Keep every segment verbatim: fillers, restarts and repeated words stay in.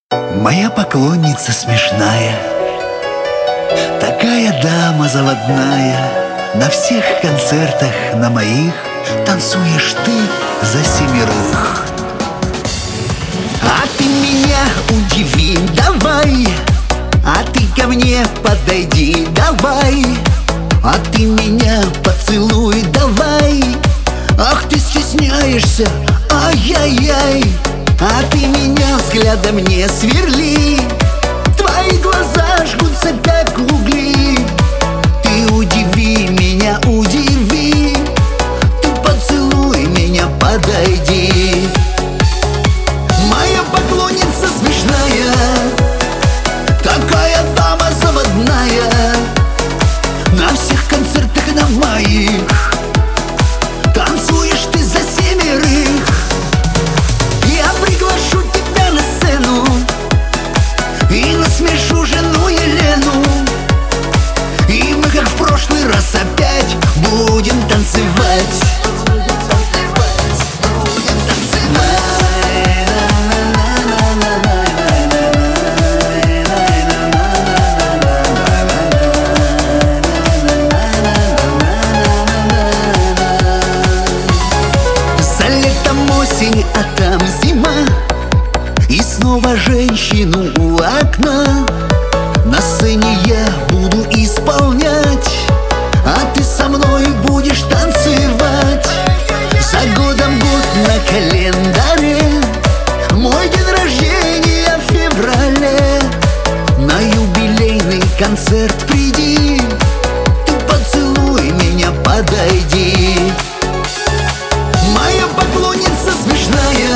Моя поклонница смешная, такая дама заводная. На всех концертах на моих танцуешь ты за семерых. А ты меня удиви, давай, а ты ко мне подойди, давай, а ты меня поцелуй, давай. Ах, ты стесняешься, ай-яй-яй, а ты меня взглядом не сверли. Твои глаза жгутся, как угли. Ты удиви меня, удиви, ты поцелуй меня, подойди. Моя поклонница смешная, такая дама заводная. На всех концертах на моих танцуешь ты за семерых. Я приглашу тебя на сцену и насмешу жену Елену. И мы, как в прошлый раз, опять будем танцевать. За летом осень, а там зима, и снова женщину у окна. На сцене я буду исполнять, а ты со мной будешь танцевать. За годом год на календаре, мой день рождения в феврале. На юбилейный концерт приди, ты поцелуй меня, подойди. Моя поклонница смешная,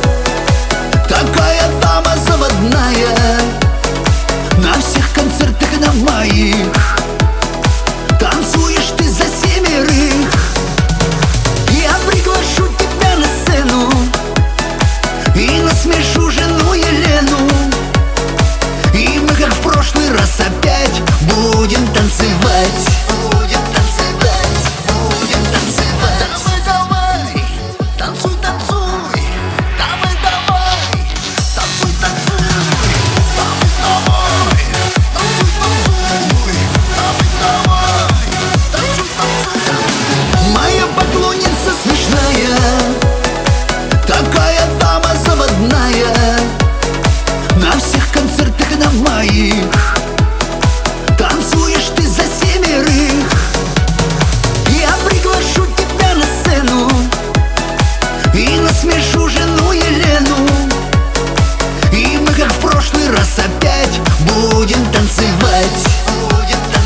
такая дама заводная. На всех концертах на моих танцуешь ты за семерых. Я приглашу тебя на сцену и насмешу жену Елену. И мы, как в прошлый раз, опять будем танцевать. Будем танцевать, будем танцевать. Давай, давай, танцуй, танцуй. Давай, давай, танцуй, танцуй. Давай, давай. Моя поклонница смешная, такая дама заводная. На всех концертах на моих танцуешь ты за семерых. Я приглашу тебя на сцену и насмешу жену Елену. И мы, как в прошлый раз, опять будем танцевать. Будем танцевать.